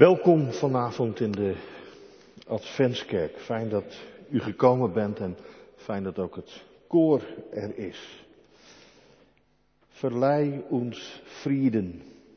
Welkom vanavond in de Adventskerk. Fijn dat u gekomen bent en fijn dat ook het koor er is. Verlei ons Frieden.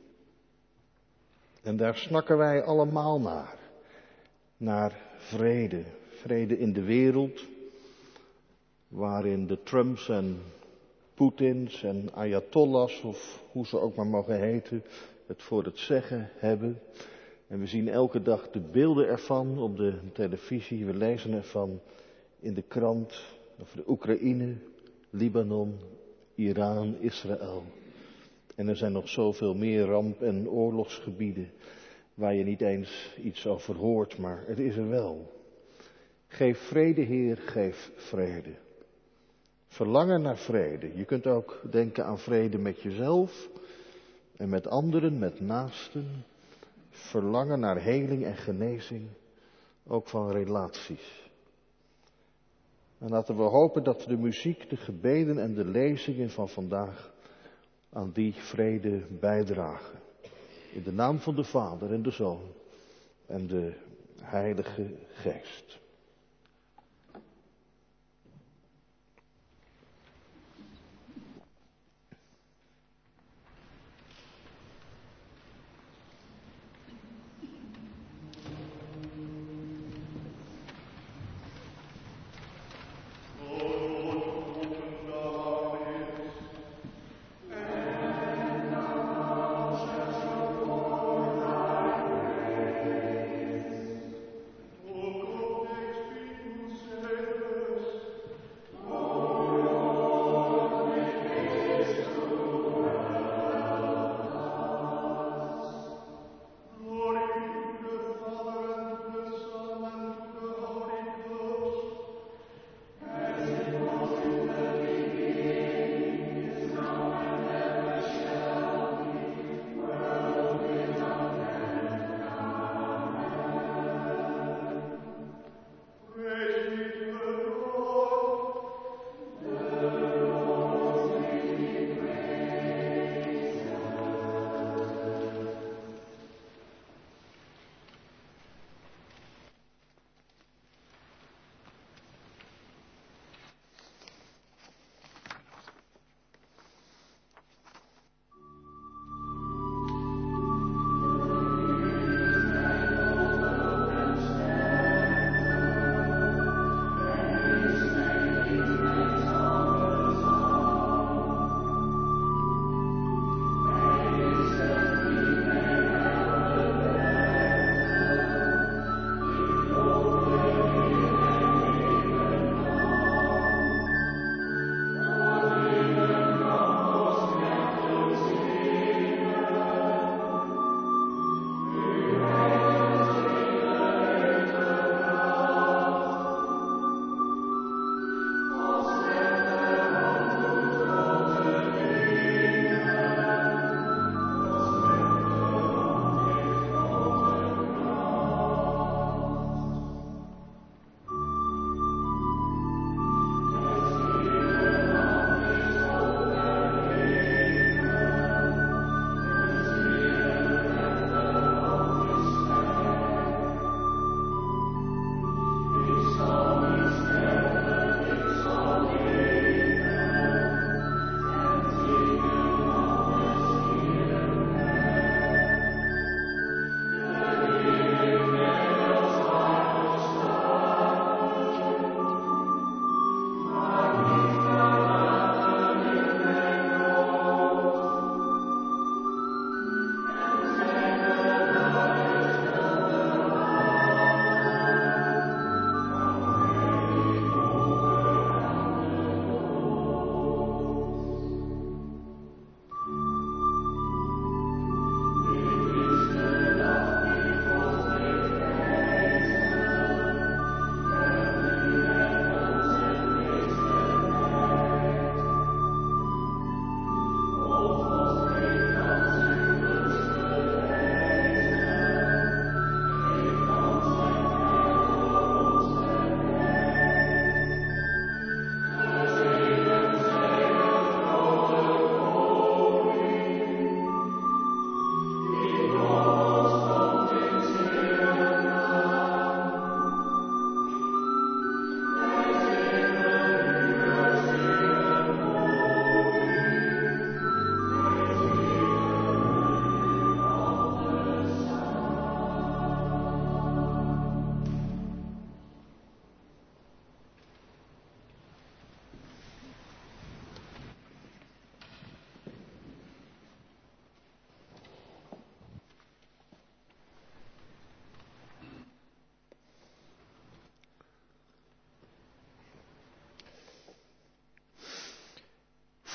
En daar snakken wij allemaal naar. Naar vrede. Vrede in de wereld, waarin de Trumps en Poetins en Ayatollahs, of hoe ze ook maar mogen heten, het voor het zeggen hebben. En we zien elke dag de beelden ervan op de televisie, we lezen ervan in de krant over de Oekraïne, Libanon, Iran, Israël. En er zijn nog zoveel meer ramp- en oorlogsgebieden waar je niet eens iets over hoort, maar het is er wel. Geef vrede, Heer, geef vrede. Verlangen naar vrede. Je kunt ook denken aan vrede met jezelf en met anderen, met naasten. Verlangen naar heling en genezing, ook van relaties. En laten we hopen dat de muziek, de gebeden en de lezingen van vandaag aan die vrede bijdragen. In de naam van de Vader en de Zoon en de Heilige Geest.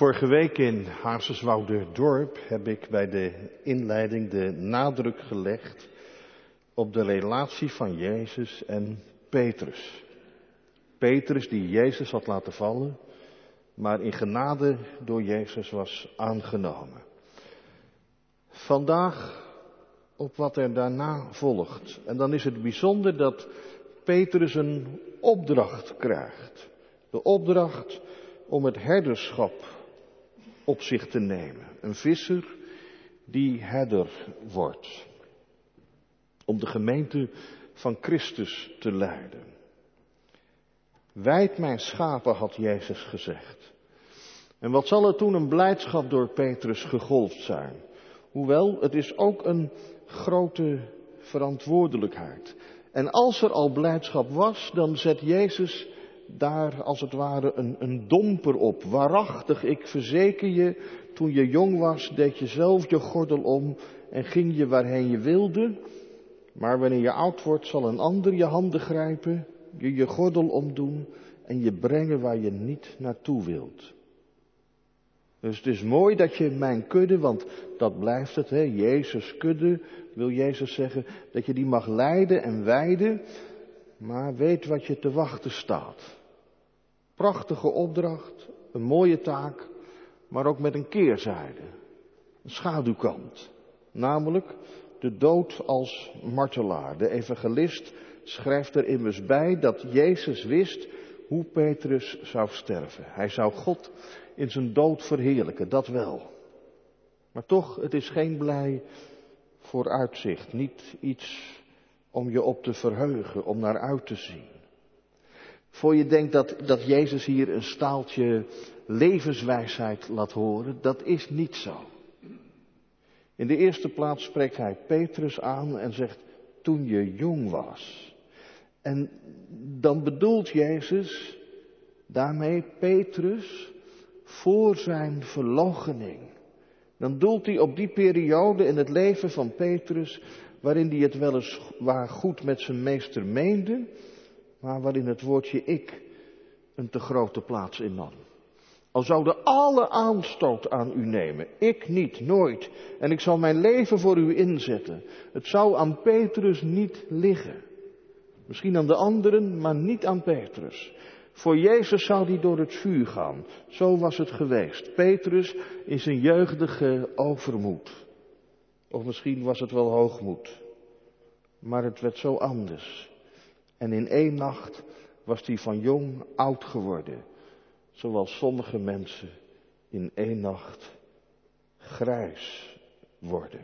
Vorige week in Hazerswoude-dorp heb ik bij de inleiding de nadruk gelegd op de relatie van Jezus en Petrus. Petrus die Jezus had laten vallen, maar in genade door Jezus was aangenomen. Vandaag op wat er daarna volgt. En dan is het bijzonder dat Petrus een opdracht krijgt. De opdracht om het herderschap op zich te nemen. Een visser die herder wordt. Om de gemeente van Christus te leiden. Wijd mijn schapen, had Jezus gezegd. En wat zal er toen een blijdschap door Petrus gegolfd zijn. Hoewel, het is ook een grote verantwoordelijkheid. En als er al blijdschap was, dan zet Jezus daar als het ware een domper op. Waarachtig, ik verzeker je, toen je jong was, deed je zelf je gordel om en ging je waarheen je wilde. Maar wanneer je oud wordt, zal een ander je handen grijpen, je gordel omdoen en je brengen waar je niet naartoe wilt. Dus het is mooi dat je mijn kudde, want dat blijft het, hè, Jezus kudde, wil Jezus zeggen, dat je die mag leiden en weiden, maar weet wat je te wachten staat. Prachtige opdracht, een mooie taak, maar ook met een keerzijde, een schaduwkant, namelijk de dood als martelaar. De evangelist schrijft er immers bij dat Jezus wist hoe Petrus zou sterven. Hij zou God in zijn dood verheerlijken, dat wel. Maar toch, het is geen blij vooruitzicht, niet iets om je op te verheugen, om naar uit te zien. Voor je denkt dat Jezus hier een staaltje levenswijsheid laat horen, dat is niet zo. In de eerste plaats spreekt hij Petrus aan en zegt, toen je jong was. En dan bedoelt Jezus daarmee Petrus voor zijn verloochening. Dan doelt hij op die periode in het leven van Petrus, waarin hij het weliswaar goed met zijn meester meende, maar waarin het woordje ik een te grote plaats innam. Al zouden alle aanstoot aan u nemen, ik niet, nooit. En ik zal mijn leven voor u inzetten. Het zou aan Petrus niet liggen. Misschien aan de anderen, maar niet aan Petrus. Voor Jezus zou die door het vuur gaan. Zo was het geweest. Petrus in zijn jeugdige overmoed. Of misschien was het wel hoogmoed. Maar het werd zo anders. En in één nacht was hij van jong oud geworden. Zoals sommige mensen in één nacht grijs worden.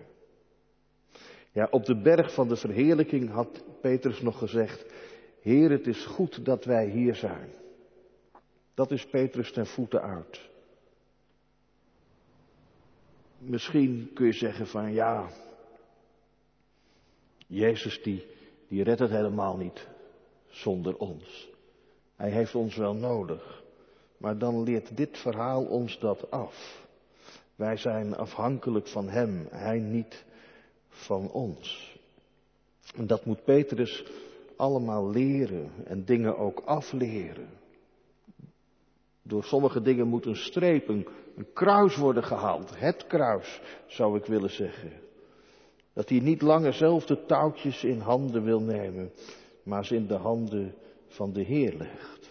Ja, op de berg van de verheerlijking had Petrus nog gezegd, Heer, het is goed dat wij hier zijn. Dat is Petrus ten voeten uit. Misschien kun je zeggen van ja, Jezus die redt het helemaal niet zonder ons. Hij heeft ons wel nodig. Maar dan leert dit verhaal ons dat af. Wij zijn afhankelijk van hem, hij niet van ons. En dat moet Petrus allemaal leren en dingen ook afleren. Door sommige dingen moet een streep, een kruis worden gehaald. Het kruis, zou ik willen zeggen. Dat hij niet langer zelf de touwtjes in handen wil nemen, maar ze in de handen van de Heer legt.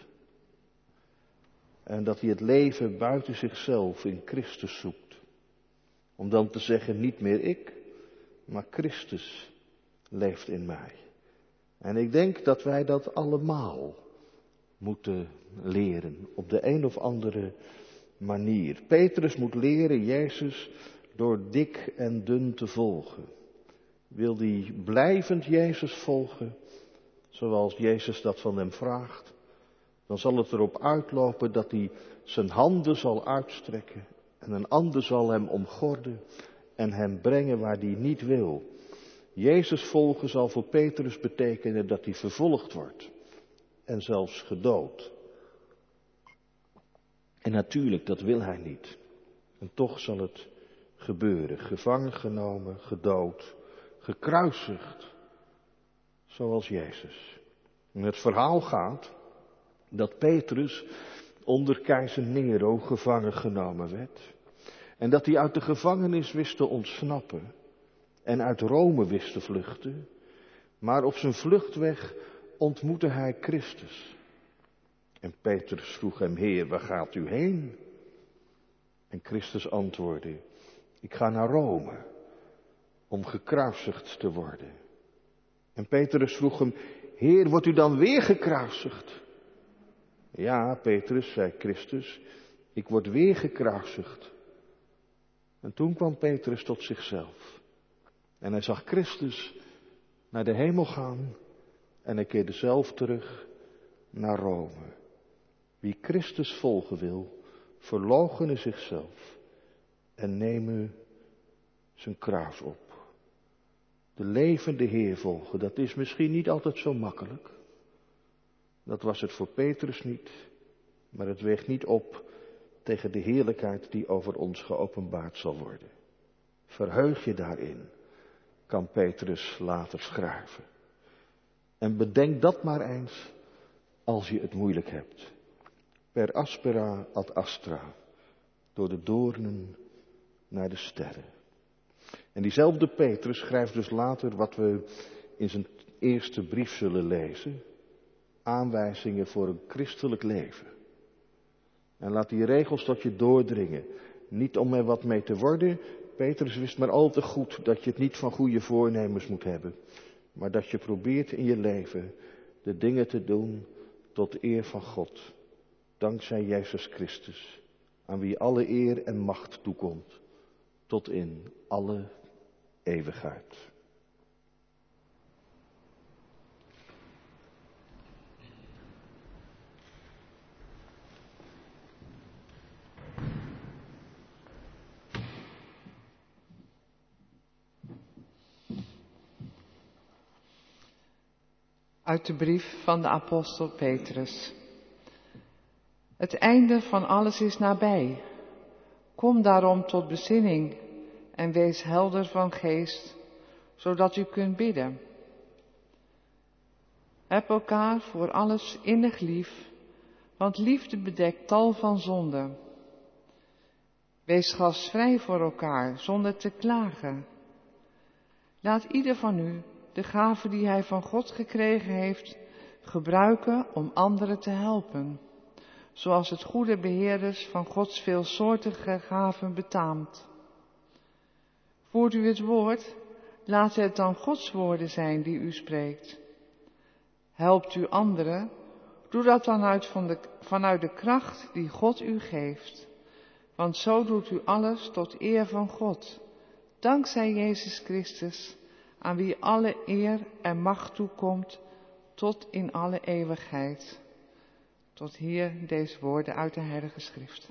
En dat hij het leven buiten zichzelf in Christus zoekt. Om dan te zeggen, niet meer ik, maar Christus leeft in mij. En ik denk dat wij dat allemaal moeten leren, op de een of andere manier. Petrus moet leren Jezus door dik en dun te volgen. Wil hij blijvend Jezus volgen, zoals Jezus dat van hem vraagt, dan zal het erop uitlopen dat hij zijn handen zal uitstrekken en een ander zal hem omgorden en hem brengen waar hij niet wil. Jezus volgen zal voor Petrus betekenen dat hij vervolgd wordt en zelfs gedood. En natuurlijk, dat wil hij niet. En toch zal het gebeuren. Gevangen genomen, gedood, gekruisigd, zoals Jezus. En het verhaal gaat dat Petrus onder keizer Nero gevangen genomen werd. En dat hij uit de gevangenis wist te ontsnappen en uit Rome wist te vluchten. Maar op zijn vluchtweg ontmoette hij Christus. En Petrus vroeg hem: Heer, waar gaat u heen? En Christus antwoordde: Ik ga naar Rome om gekruisigd te worden. En Petrus vroeg hem: Heer, wordt u dan weer gekruisigd? Ja, Petrus, zei Christus, ik word weer gekruisigd. En toen kwam Petrus tot zichzelf. En hij zag Christus naar de hemel gaan en hij keerde zelf terug naar Rome. Wie Christus volgen wil, verloochene zichzelf en nemen zijn kruis op. De levende Heer volgen, dat is misschien niet altijd zo makkelijk. Dat was het voor Petrus niet, maar het weegt niet op tegen de heerlijkheid die over ons geopenbaard zal worden. Verheug je daarin, kan Petrus later schrijven. En bedenk dat maar eens als je het moeilijk hebt. Per aspera ad astra, door de doornen naar de sterren. En diezelfde Petrus schrijft dus later wat we in zijn eerste brief zullen lezen. Aanwijzingen voor een christelijk leven. En laat die regels tot je doordringen. Niet om er wat mee te worden. Petrus wist maar al te goed dat je het niet van goede voornemens moet hebben. Maar dat je probeert in je leven de dingen te doen tot eer van God. Dankzij Jezus Christus. Aan wie alle eer en macht toekomt. Tot in alle eeuwigheid. Uit de brief van de apostel Petrus. Het einde van alles is nabij. Kom daarom tot bezinning en wees helder van geest, zodat u kunt bidden. Heb elkaar voor alles innig lief, want liefde bedekt tal van zonden. Wees gastvrij voor elkaar, zonder te klagen. Laat ieder van u de gave die hij van God gekregen heeft, gebruiken om anderen te helpen, zoals het goede beheerders van Gods veelsoortige gaven betaamt. Voert u het woord, laat het dan Gods woorden zijn die u spreekt. Helpt u anderen, doe dat dan vanuit de kracht die God u geeft. Want zo doet u alles tot eer van God, dankzij Jezus Christus, aan wie alle eer en macht toekomt, tot in alle eeuwigheid. Tot hier deze woorden uit de Heilige Schrift.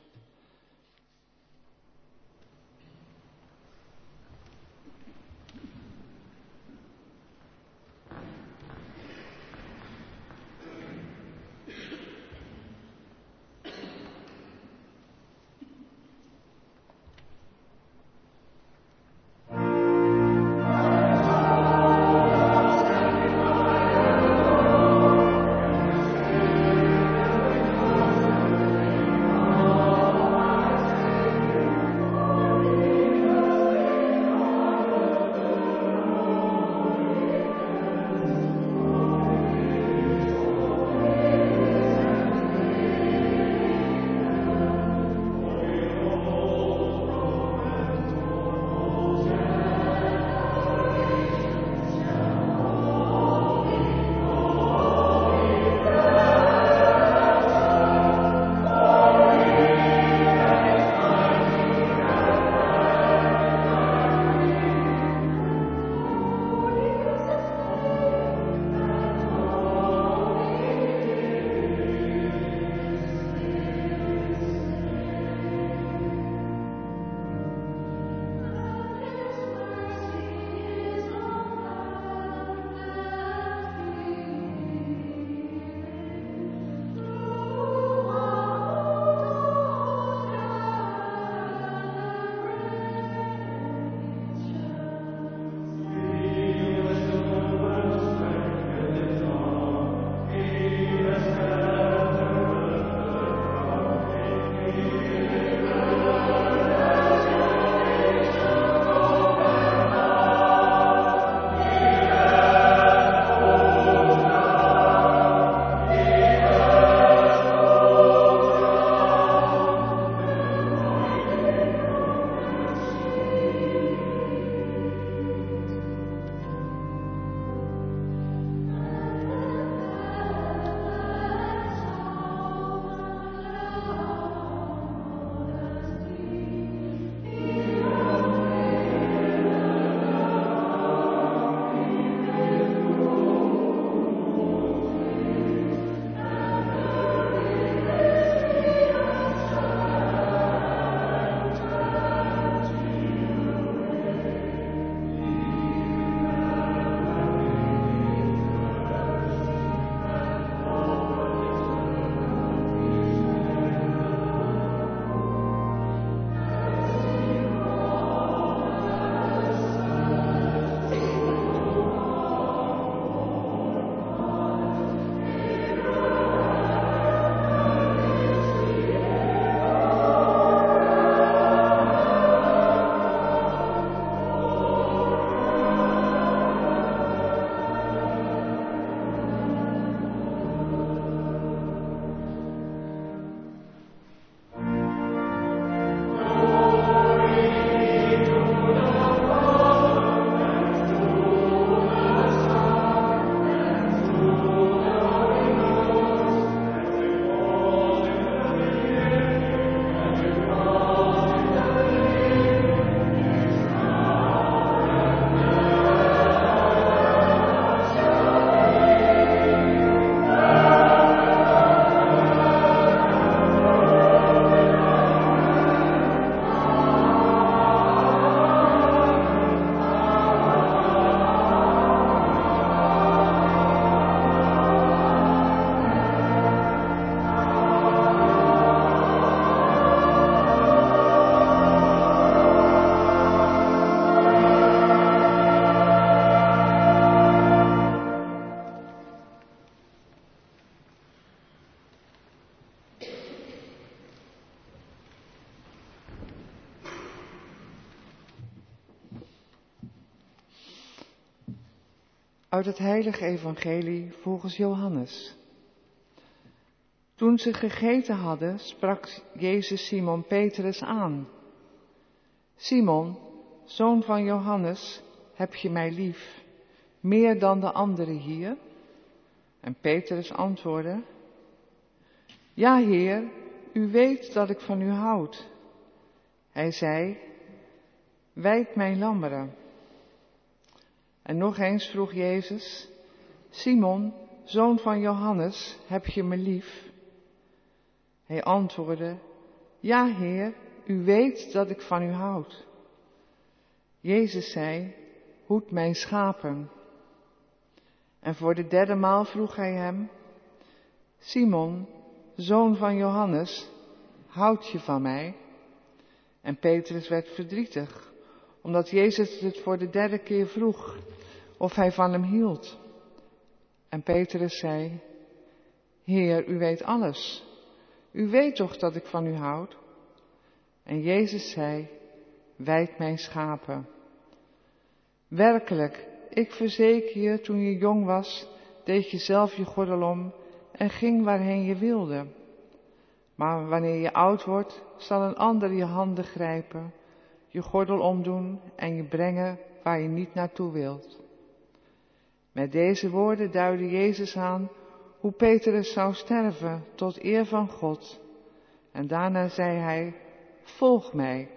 Uit het heilige evangelie volgens Johannes. Toen ze gegeten hadden, sprak Jezus Simon Petrus aan. Simon, zoon van Johannes, heb je mij lief, meer dan de anderen hier? En Petrus antwoordde, ja, Heer, u weet dat ik van u houd. Hij zei, wijd mijn lammeren. En nog eens vroeg Jezus, Simon, zoon van Johannes, heb je me lief? Hij antwoordde, ja, Heer, u weet dat ik van u houd. Jezus zei, hoed mijn schapen. En voor de derde maal vroeg hij hem, Simon, zoon van Johannes, houd je van mij? En Petrus werd verdrietig, omdat Jezus het voor de derde keer vroeg of hij van hem hield. En Petrus zei, Heer, u weet alles. U weet toch dat ik van u houd? En Jezus zei, wijd mijn schapen. Werkelijk, ik verzeker je, toen je jong was, deed je zelf je gordel om en ging waarheen je wilde. Maar wanneer je oud wordt, zal een ander je handen grijpen, je gordel omdoen en je brengen waar je niet naartoe wilt. Met deze woorden duidde Jezus aan hoe Petrus zou sterven tot eer van God. En daarna zei hij, volg mij.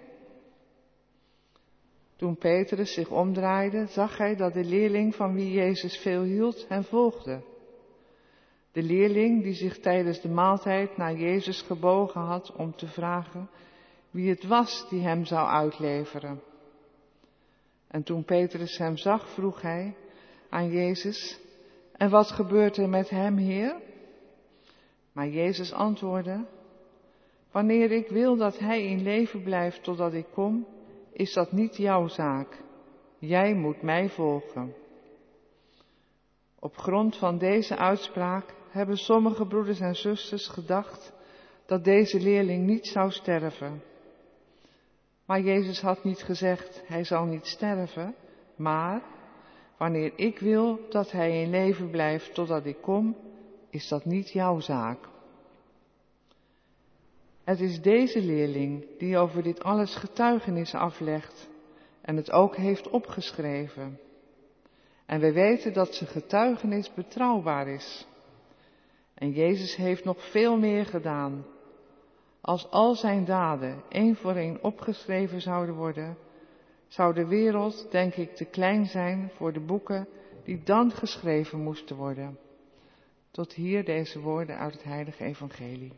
Toen Petrus zich omdraaide, zag hij dat de leerling van wie Jezus veel hield hem volgde. De leerling die zich tijdens de maaltijd naar Jezus gebogen had om te vragen wie het was die hem zou uitleveren. En toen Petrus hem zag, vroeg hij aan Jezus, en wat gebeurt er met hem, Heer? Maar Jezus antwoordde, wanneer ik wil dat hij in leven blijft totdat ik kom, is dat niet jouw zaak. Jij moet mij volgen. Op grond van deze uitspraak hebben sommige broeders en zusters gedacht dat deze leerling niet zou sterven. Maar Jezus had niet gezegd, hij zal niet sterven, maar wanneer ik wil dat hij in leven blijft totdat ik kom, is dat niet jouw zaak. Het is deze leerling die over dit alles getuigenis aflegt en het ook heeft opgeschreven. En we weten dat zijn getuigenis betrouwbaar is. En Jezus heeft nog veel meer gedaan. Als al zijn daden één voor één opgeschreven zouden worden, zou de wereld, denk ik, te klein zijn voor de boeken die dan geschreven moesten worden. Tot hier deze woorden uit het heilige evangelie.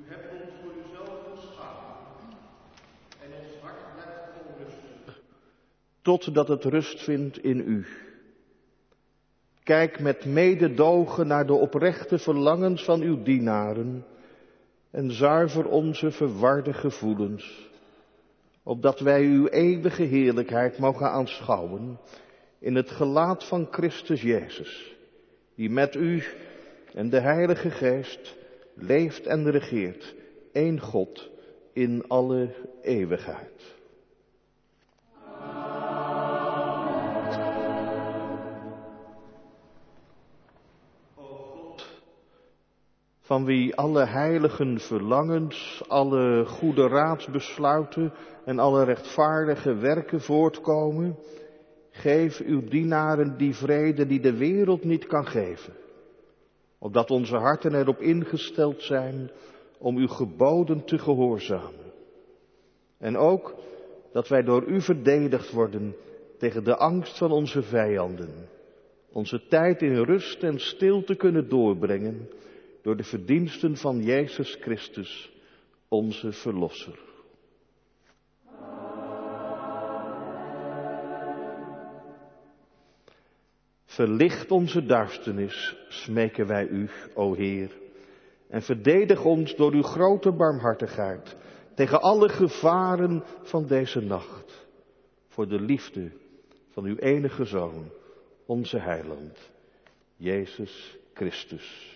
hebt ons voor uzelf geschapen en ons hart blijft onrustig, totdat het rust vindt in u. Kijk met mededogen naar de oprechte verlangens van uw dienaren en zuiver onze verwarde gevoelens, opdat wij uw eeuwige heerlijkheid mogen aanschouwen in het gelaat van Christus Jezus, die met u en de Heilige Geest leeft en regeert, één God in alle eeuwigheid. Van wie alle heiligen verlangens, alle goede raadsbesluiten en alle rechtvaardige werken voortkomen, geef uw dienaren die vrede die de wereld niet kan geven, opdat onze harten erop ingesteld zijn om uw geboden te gehoorzamen. En ook dat wij door u verdedigd worden tegen de angst van onze vijanden, onze tijd in rust en stilte kunnen doorbrengen door de verdiensten van Jezus Christus, onze Verlosser. Verlicht onze duisternis, smeken wij u, o Heer, en verdedig ons door uw grote barmhartigheid tegen alle gevaren van deze nacht, voor de liefde van uw enige Zoon, onze Heiland, Jezus Christus.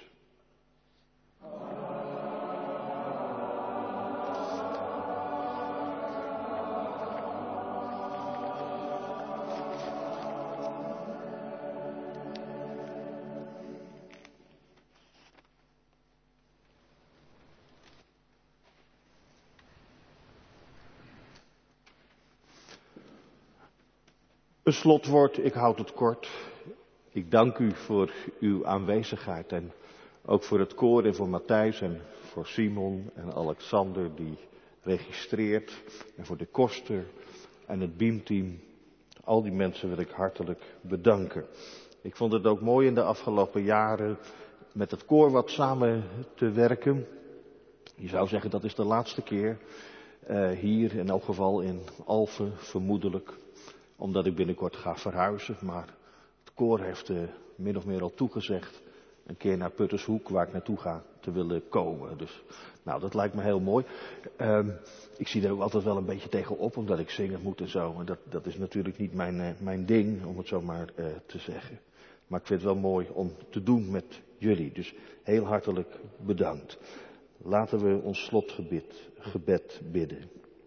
Een slotwoord, ik houd het kort. Ik dank u voor uw aanwezigheid en ook voor het koor en voor Matthijs en voor Simon en Alexander die registreert en voor de koster en het beamteam. Al die mensen wil ik hartelijk bedanken. Ik vond het ook mooi in de afgelopen jaren met het koor wat samen te werken. Je zou zeggen dat is de laatste keer hier in elk geval in Alphen vermoedelijk. Omdat ik binnenkort ga verhuizen, maar het koor heeft min of meer al toegezegd een keer naar Puttershoek, waar ik naartoe ga, te willen komen. Dus, nou, dat lijkt me heel mooi. Ik zie er ook altijd wel een beetje tegenop, omdat ik zingen moet en zo. En dat is natuurlijk niet mijn ding, om het zo maar te zeggen. Maar ik vind het wel mooi om te doen met jullie. Dus heel hartelijk bedankt. Laten we ons slotgebed bidden.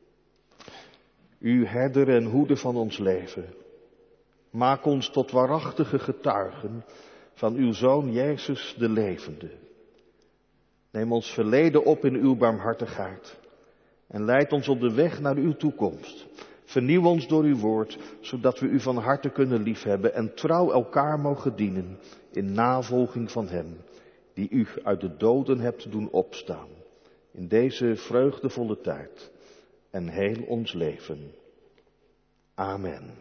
U herder en hoeder van ons leven, maak ons tot waarachtige getuigen van uw Zoon Jezus de levende. Neem ons verleden op in uw barmhartigheid en leid ons op de weg naar uw toekomst. Vernieuw ons door uw woord, zodat we u van harte kunnen liefhebben en trouw elkaar mogen dienen in navolging van hem, die u uit de doden hebt doen opstaan, in deze vreugdevolle tijd en heel ons leven. Amen.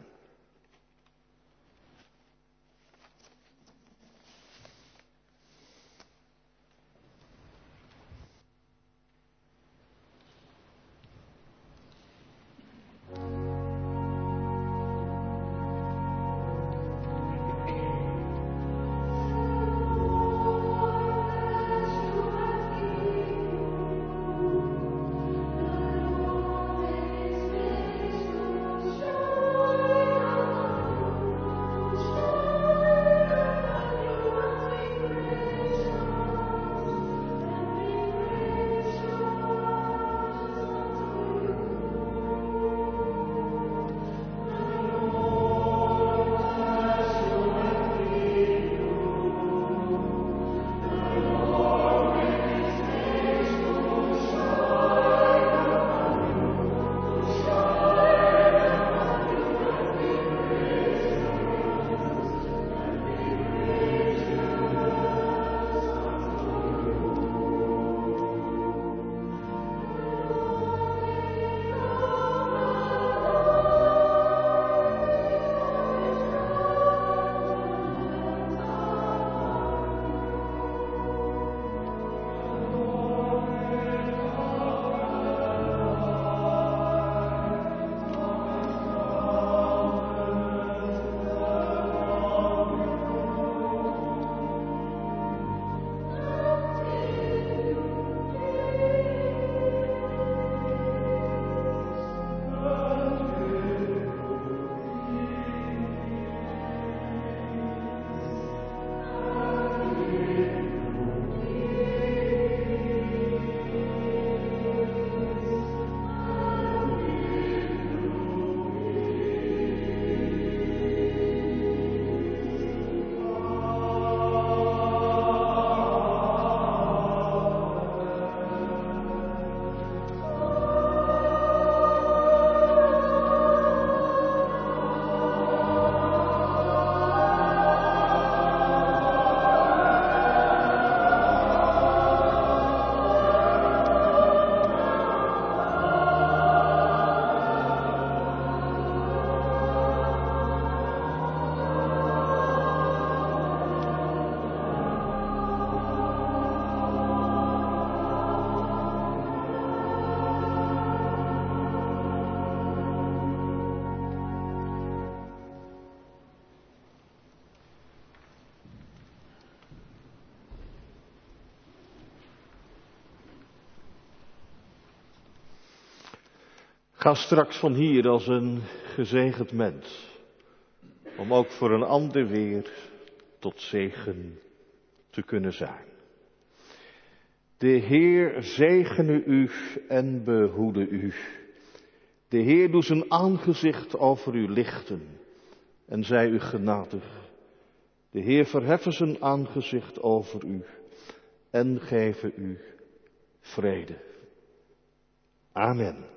Ga straks van hier als een gezegend mens, om ook voor een ander weer tot zegen te kunnen zijn. De Heer zegene u en behoede u. De Heer doet zijn aangezicht over u lichten en zij u genadig. De Heer verheffen zijn aangezicht over u en geven u vrede. Amen.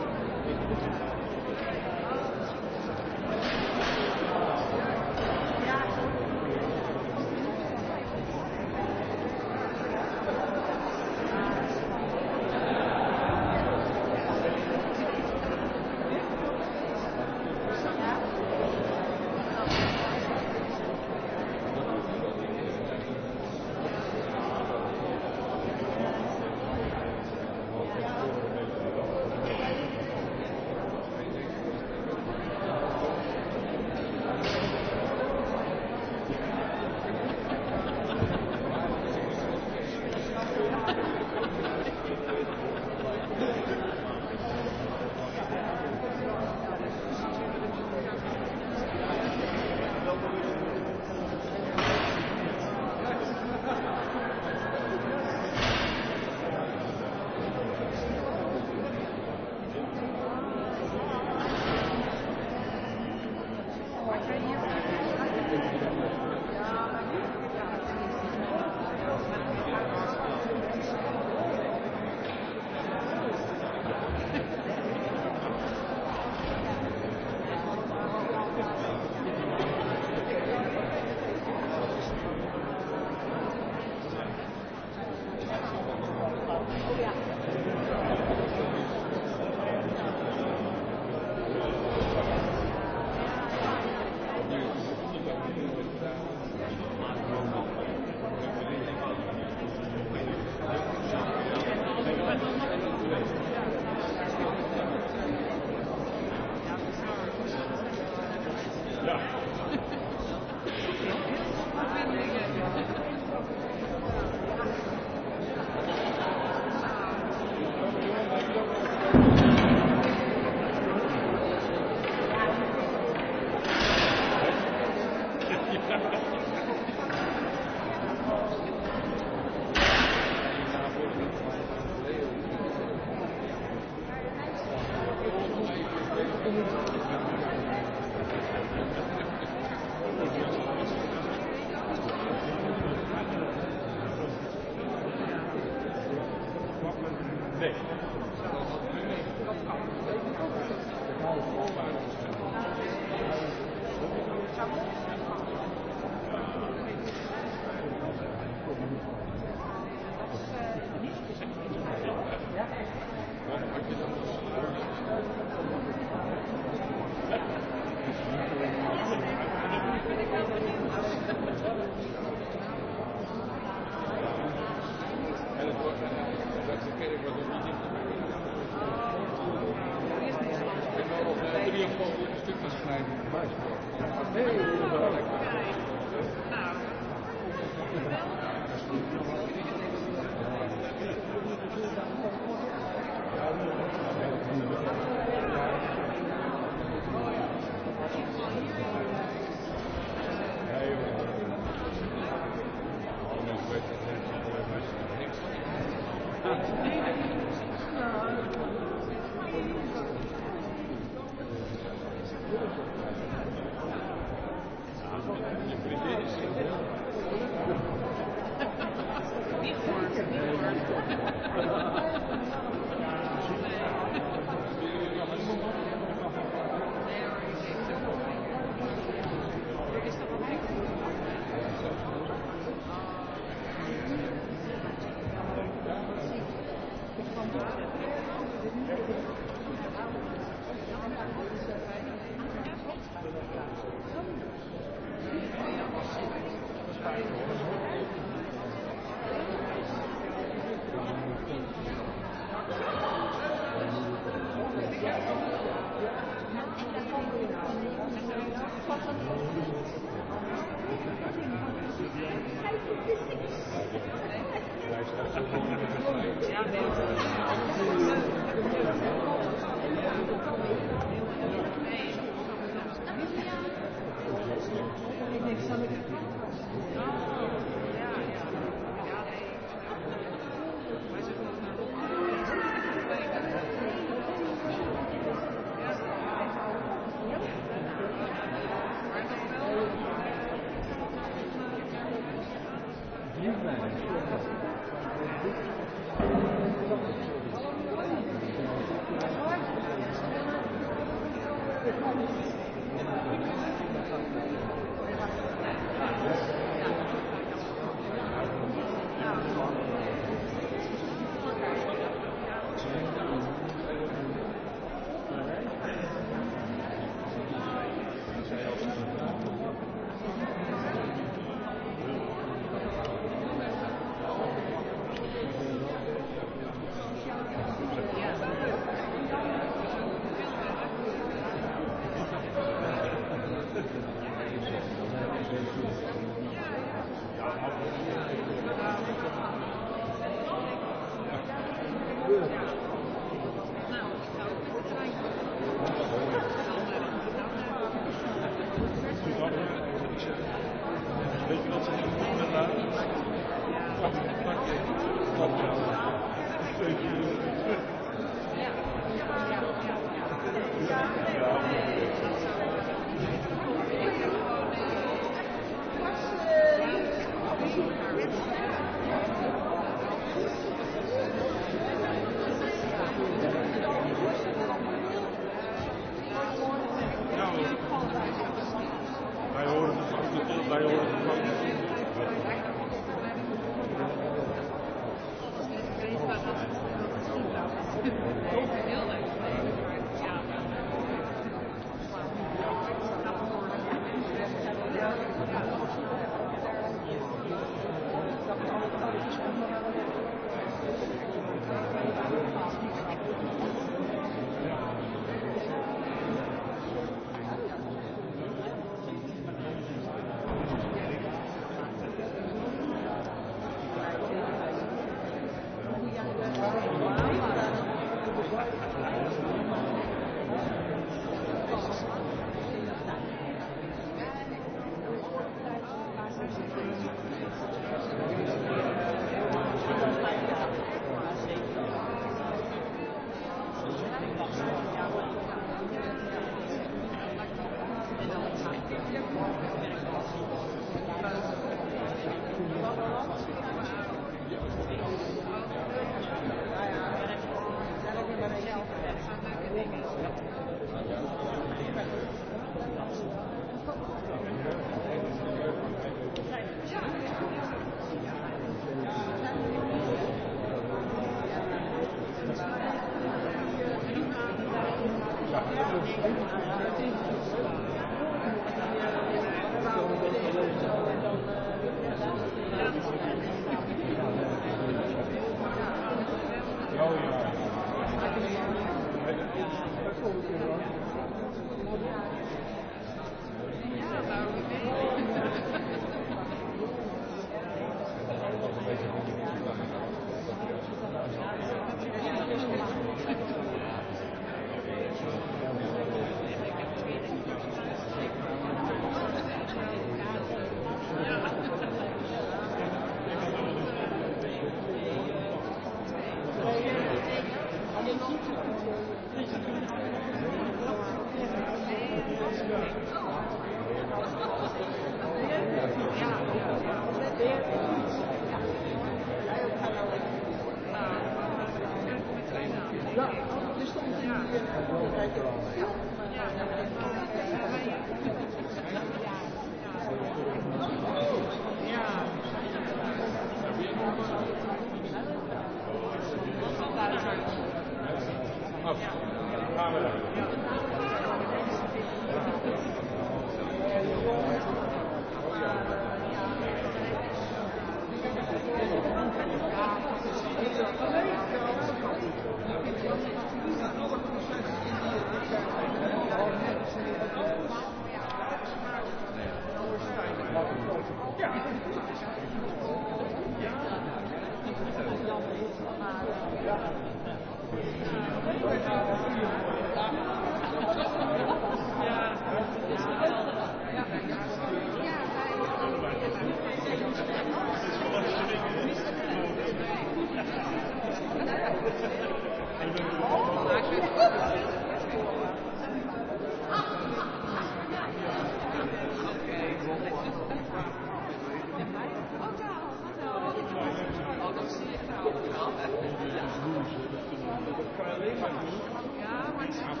Ja, maar